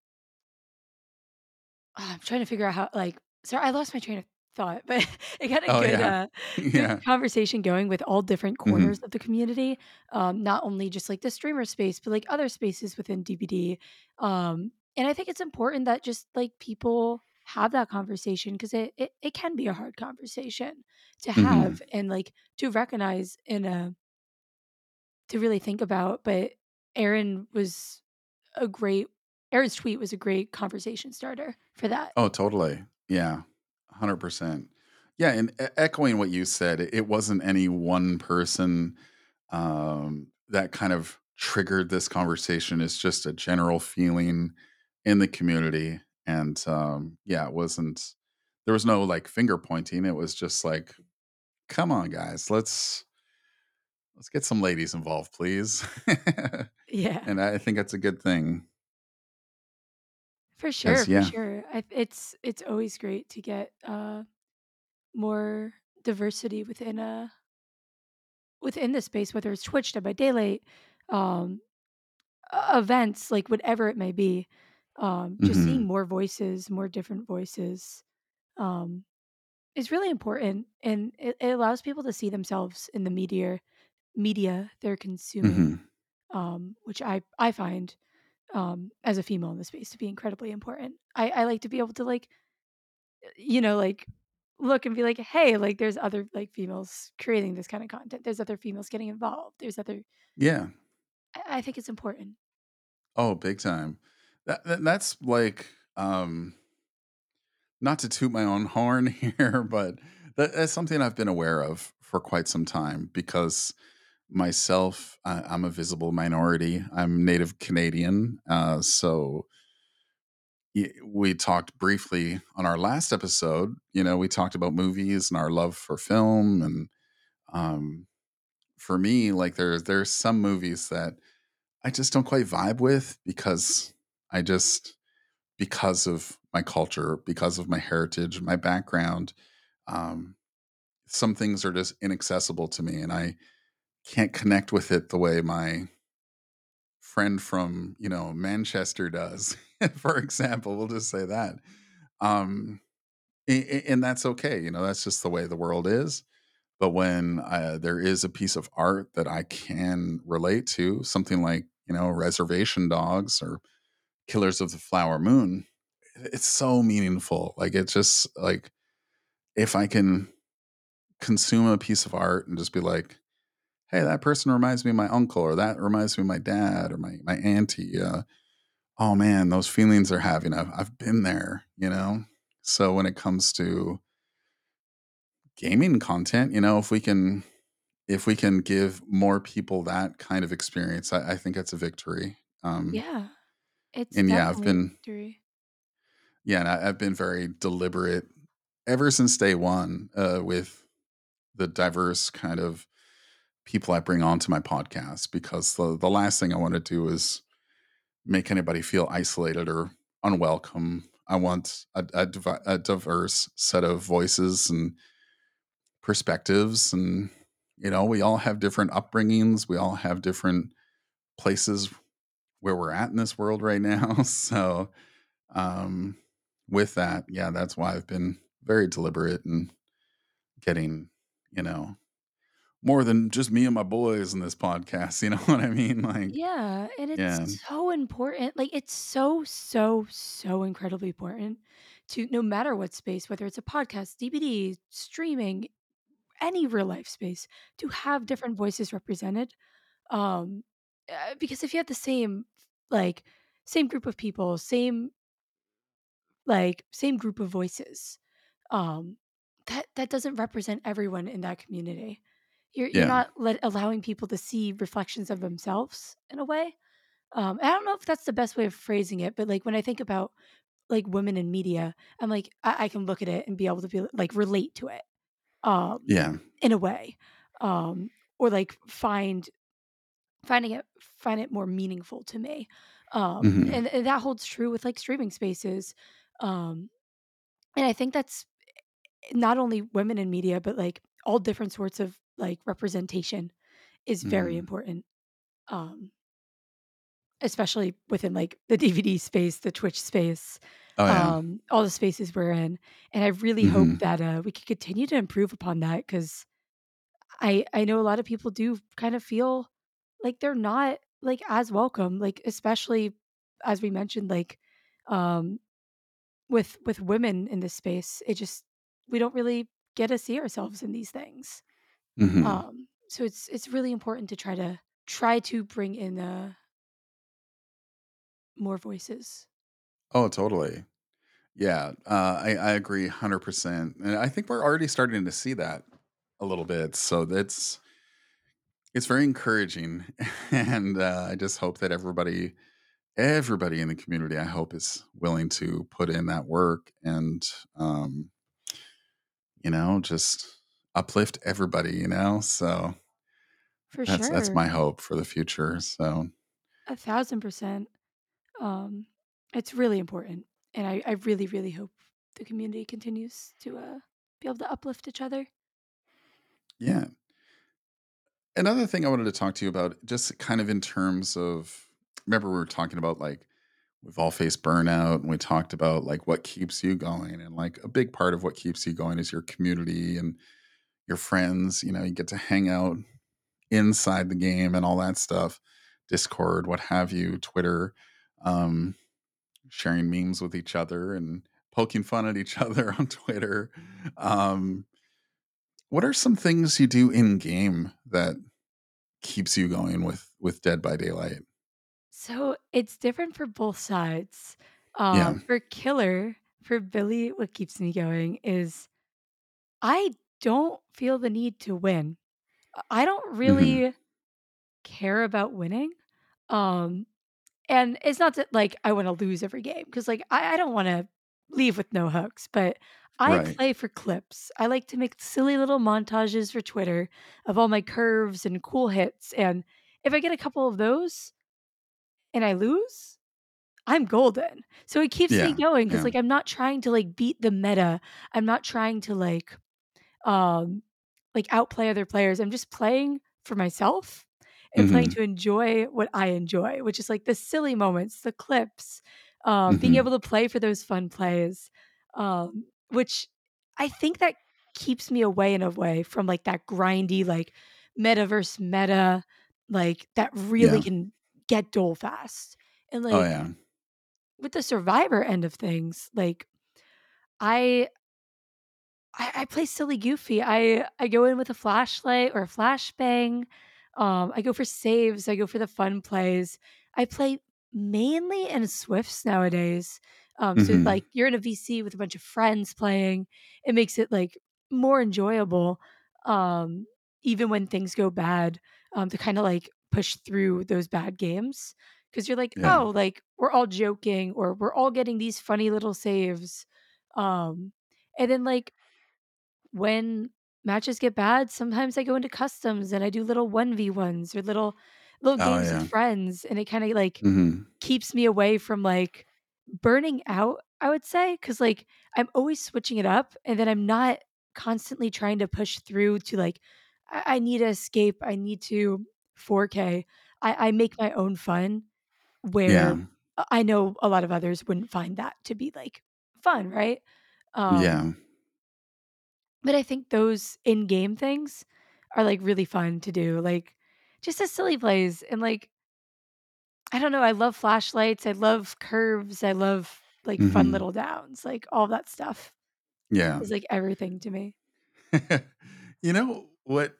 I'm trying to figure out how sorry, I lost my train of thought, but it got a Oh yeah, good yeah, conversation going with all different corners hmm, of the community. Not only just like the streamer space, but like other spaces within DBD. And I think it's important that just like people have that conversation because it can be a hard conversation to hmm, have and like to recognize in a to really think about. But Aaron was a great Aaron's tweet was a great conversation starter for that. oh totally, yeah, 100%. Yeah, and echoing what you said, it wasn't any one person that kind of triggered this conversation. It's just a general feeling in the community, and yeah, it wasn't. There was no like finger pointing. It was just like, come on, guys, let's get some ladies involved, please. Yeah. And I think that's a good thing, For sure, because for yeah, sure. It's always great to get, more diversity within the space, whether it's Twitch, Dead by Daylight, um, events, like, whatever it may be. Just seeing hmm, more voices, more different voices, um, is really important, and it allows people to see themselves in the media they're consuming, hmm, which I find, as a female in the space to be incredibly important. I like to be able to, like, like, look and be like, "Hey, like, there's other, like, females creating this kinda content. There's other females getting involved. There's other." yeah. I think it's important. Oh, big time. That's like not to toot my own horn here, but that's something I've been aware of for quite some time, because myself, I'm a visible minority. I'm Native Canadian. So we talked briefly on our last episode. You know, we talked about movies and our love for film. And um, for me, like there's some movies that I just don't quite vibe with, because I just, because of my culture, because of my heritage, my background. Um, some things are just inaccessible to me, and I can't connect with it the way my friend from, you know, Manchester does. For example, we'll just say that. Um, And that's okay. That's just the way the world is. But when there is a piece of art that I can relate to, something like, Reservation Dogs or Killers of the Flower Moon, it's so meaningful. Like, it's just like, if I can consume a piece of art and just be like, hey, that person reminds me of my uncle, or that reminds me of my dad or my auntie. Oh man, those feelings they're having, I've been there. So when it comes to gaming content, if we can give more people that kind of experience, I think that's a victory. Yeah, it's And yeah, I've definitely a been victory. yeah, and I've been very deliberate ever since day one, with the diverse kind of people I bring onto my podcast, because the last thing I want to do is make anybody feel isolated or unwelcome. I want a diverse set of voices and perspectives, and we all have different upbringings. We all have different places where we're at in this world right now. So, um, with that, yeah, that's why I've been very deliberate in getting, you know, more than just me and my boys in this podcast. You know what I mean? Like, Yeah, and it's yeah, so important. Like, it's so, so, so incredibly important to no matter what space, whether it's a podcast, DVD, streaming, any real life space, to have different voices represented. Um, because if you have the same, like, same group of people, same group of voices, um, that doesn't represent everyone in that community. You're yeah, not allowing people to see reflections of themselves in a way. I don't know if that's the best way of phrasing it, but, like, when I think about, like, women in media, I'm like, I can look at it and be able to be like, relate to it, um, yeah, in a way, or, like, find it more meaningful to me, hmm, and that holds true with, like, streaming spaces, um, and I think that's not only women in media, but, like, all different sorts of, like, representation is very hmm. important, um especially within, like, the DVD space, the Twitch space, Oh yeah, all the spaces we're in, and I really hope hmm, that, we could continue to improve upon that because I know a lot of people do kind of feel like they're not, like, as welcome, like, especially as we mentioned, like, um, with women in this space, it just we don't really get to see ourselves in these things, hmm. so it's really important to try to bring in, more voices. Oh, totally. Yeah, I agree 100%, and I think we're already starting to see that a little bit. So it's very encouraging, and I just hope that everybody in the community, I hope, is willing to put in that work and um, just uplift everybody. So For that's sure. my hope for the future. So 1,000%. Um, it's really important, and I really, really hope the community continues to, be able to uplift each other. yeah, another thing I wanted to talk to you about, just kind of in terms of, remember we were talking about, like, we've all faced burnout, and we talked about like what keeps you going, and like a big part of what keeps you going is your community and your friends. You get to hang out inside the game and all that stuff, Discord, what have you, Twitter, um, sharing memes with each other and poking fun at each other on Twitter. um, what are some things you do in game that keeps you going with Dead by Daylight? So, it's different for both sides. Yeah. For Killer, for Billy, what keeps me going is I don't feel the need to win. I don't Hmm. really care about winning. Um And it's not that, like, I wanna lose every game because, like, I don't wanna leave with no hooks, but I Right. play for clips. I like to make silly little montages for Twitter of all my curves and cool hits, and if I get a couple of those and I lose, I'm golden. So it keeps me Yeah. going because, Yeah. like, I'm not trying to, like, beat the meta. I'm not trying to, um, outplay other players. I'm just playing for myself and playing Hmm. to enjoy what I enjoy, which is like the silly moments, the clips, being Hmm. able to play for those fun plays, which I think that keeps me away in a way from, like, that grindy, like, metaverse meta, like, that really Yeah. can get dull fast. And, Oh, like, yeah. with the survivor end of things, like, I I play silly goofy. I go in with a flashlight or a flashbang. I go for saves. I go for the fun plays. I play mainly in Swifts nowadays. So Mhm. like you're in a VC with a bunch of friends playing. It makes it like more enjoyable. Um, Even when things go bad, to kind of like push through those bad games. Cause you're like, Yeah. oh, like we're all joking or we're all getting these funny little saves. Um, and then like when matches get bad, sometimes I go into customs and I do little 1v1s or little Oh, games with yeah. friends, and it kinda, like, Mhm. keeps me away from, like, burning out, I would say, because like, I'm always switching it up, and then I'm not constantly trying to push through to, like, I need to escape, I need to 4K. I make my own fun where Yeah. I know a lot of others wouldn't find that to be, like, fun, right? Um Yeah. but I think those in-game things are, like, really fun to do, like, just as silly plays and, like, I don't know, I love flashlights, I love curves, I love, like, fun Mhm. little downs, like, all that stuff Yeah. is, like, everything to me. You know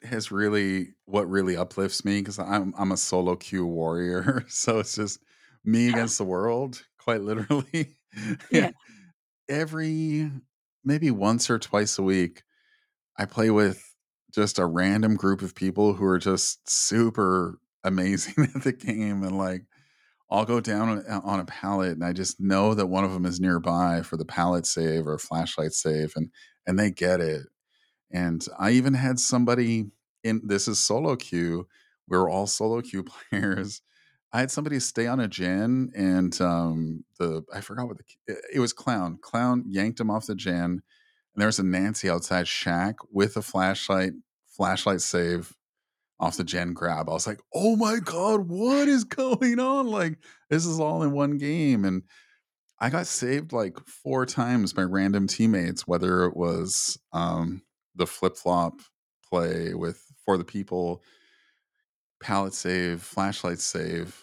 what really uplifts me because I'm a solo queue warrior, so it's just me against the world, quite literally. Yeah. Every maybe once or twice a week, I play with just a random group of people who are just super amazing at the game, and like I'll go down on a pallet, and I just know that one of them is nearby for the pallet save or flashlight save, and they get it. And I even had somebody in this is solo queue. We were all solo queue players. I had somebody stay on a gen and the I forgot what it was clown. Clown yanked him off the gen and there was a Nancy outside shack with a flashlight save off the gen grab. I was like, "Oh my god, what is going on? Like this is all in one game." And I got saved like 4 times by random teammates, whether it was, the flip-flop play with For the People, pallet save, flashlight save.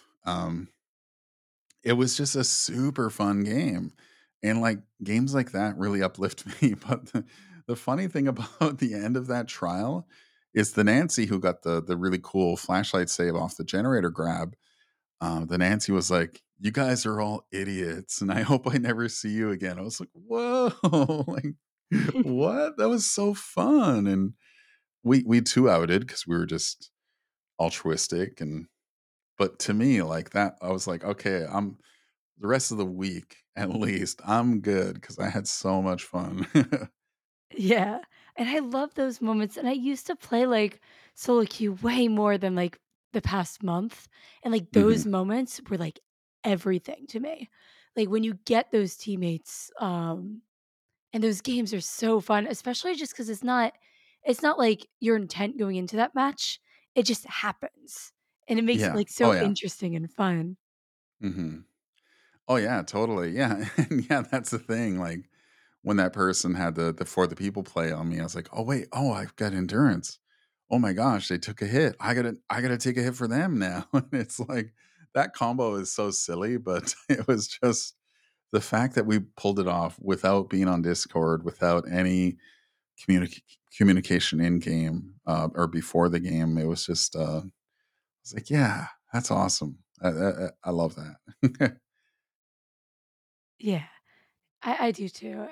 It was just a super fun game, and, like, games like that really uplift me, but the funny thing about the end of that trial is the Nancy who got the really cool flashlight save off the generator grab, the Nancy was like, "You guys are all idiots, and I hope I never see you again." I was like, "Whoa, like what? That was so fun!" And we two outed because we were just altruistic, and but to me, like that, I was like, "Okay, I'm the rest of the week at least, I'm good because I had so much fun." Yeah, and I love those moments, and I used to play, like, solo queue way more than, like, the past month, and, like, those Mhm. moments were, like, everything to me. Like, when you get those teammates, and those games are so fun, especially just because it's not like your intent going into that match, it just happens, and it makes it, Yeah. like, Oh, so yeah. interesting and fun. Mhm. Oh, yeah, totally, yeah, and yeah, that's the thing, like, when that person had the For the People play on me, I was like, "Oh, wait, oh, I've got endurance. Oh my gosh, they took a hit. I gotta take a hit for them now." And it's like, that combo is so silly, but it was just the fact that we pulled it off without being on Discord, without any communic communication in game, or before the game, it was just, it's like, "Yeah, that's awesome." I love that. Yeah, I do too.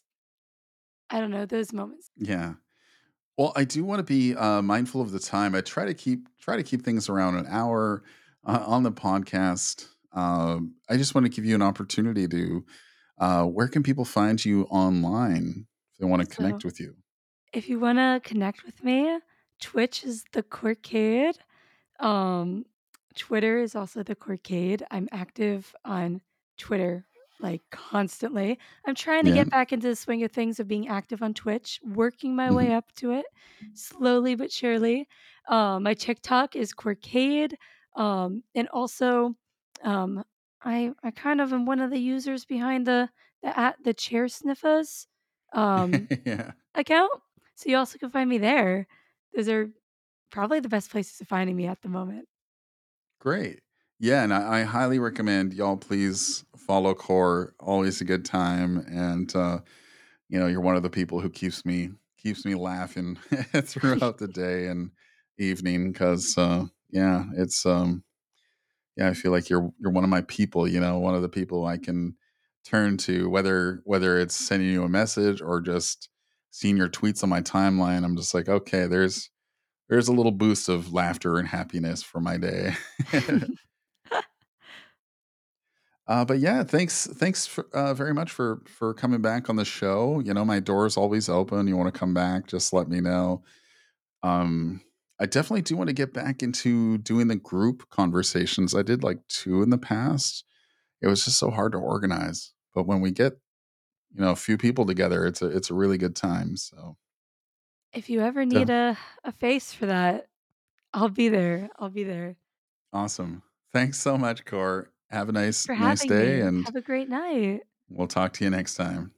I don't know, those moments. Yeah. Well, I do want to be mindful of the time. I try to keep things around an hour on the podcast. I just want to give you an opportunity to. Where can people find you online if they want to So, connect with you? if you wanna connect with me, Twitch is the Corcade. Um, Twitter is also the Corcade. I'm active on Twitter, like, constantly. I'm trying to Yeah. get back into the swing of things of being active on Twitch, working my way Hmm. up to it slowly but surely. My TikTok is Corcade, and also, um, I kind of am one of the users behind the chair sniffers. um, Yeah. account, so you also can find me there. Those are probably the best places of finding me at the moment. Great. Yeah, and I highly recommend y'all please follow Core. Always a good time, and you're one of the people who keeps me laughing throughout the day and evening. Because yeah, I feel like you're one of my people. One of the people I can turn to, whether it's sending you a message or just seeing your tweets on my timeline. I'm just like, okay, there's a little boost of laughter and happiness for my day. But yeah, thanks very much for coming back on the show. My door's always open. You want to come back, just let me know. Um, I definitely do want to get back into doing the group conversations. I did like two in the past. It was just so hard to organize. But when we get, a few people together, it's a really good time. So If you ever need def- a face for that, I'll be there. I'll be there. awesome. Thanks so much, Core. Have a nice For nice having day, me. and Have a great night. we'll talk to you next time.